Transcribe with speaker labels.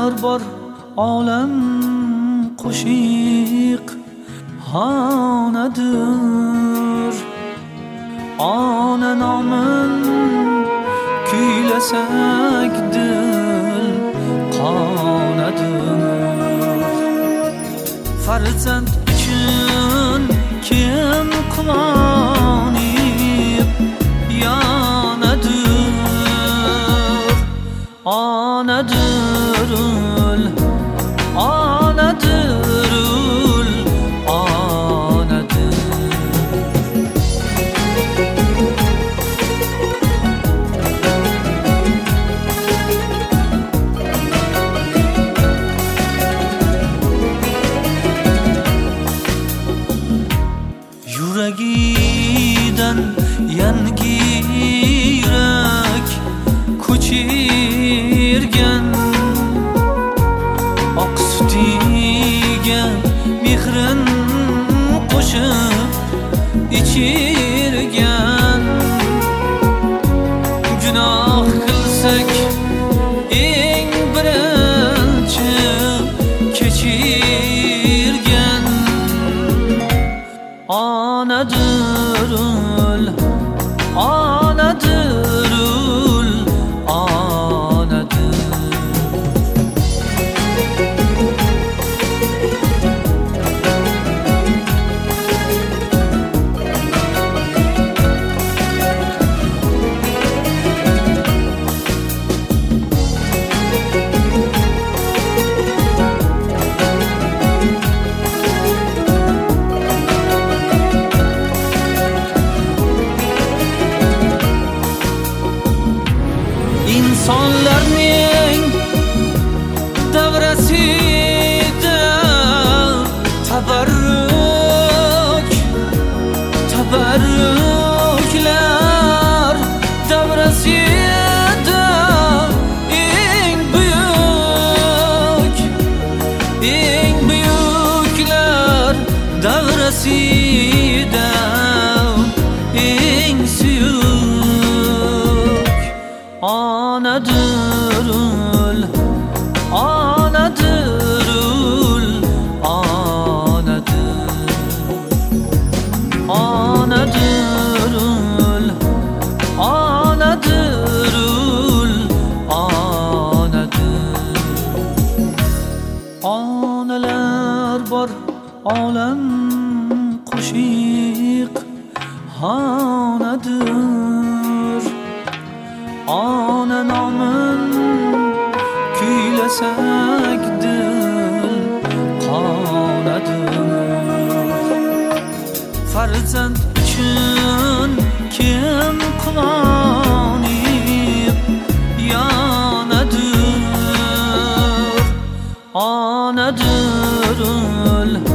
Speaker 1: onalar bor olam qo'shiq onadir. Ona nomin kuylasak dil qonadir. Farzand uchun kim quvonib yonadir. Onadirul, onadirul, onadir. Yuragidan yangi yurak ko'chirgan, oq sutiga mehrin qo'shib ichirgan. Gunoh qilsak eng birinchi kechirgan. Onadirul, onadirul, onadir. İnsanlarning davrasida tabarruklar davrasida eng buyuklar davrasida eng suyuk. Onadirul, onadirul, onadir. Onadirul, onadirul, onadir. Onalar bor olam qo'shiq onadir. Ona nomin kuylasak dil qonadir. Farzand uchun kim quvonib yonadir. Onadirul,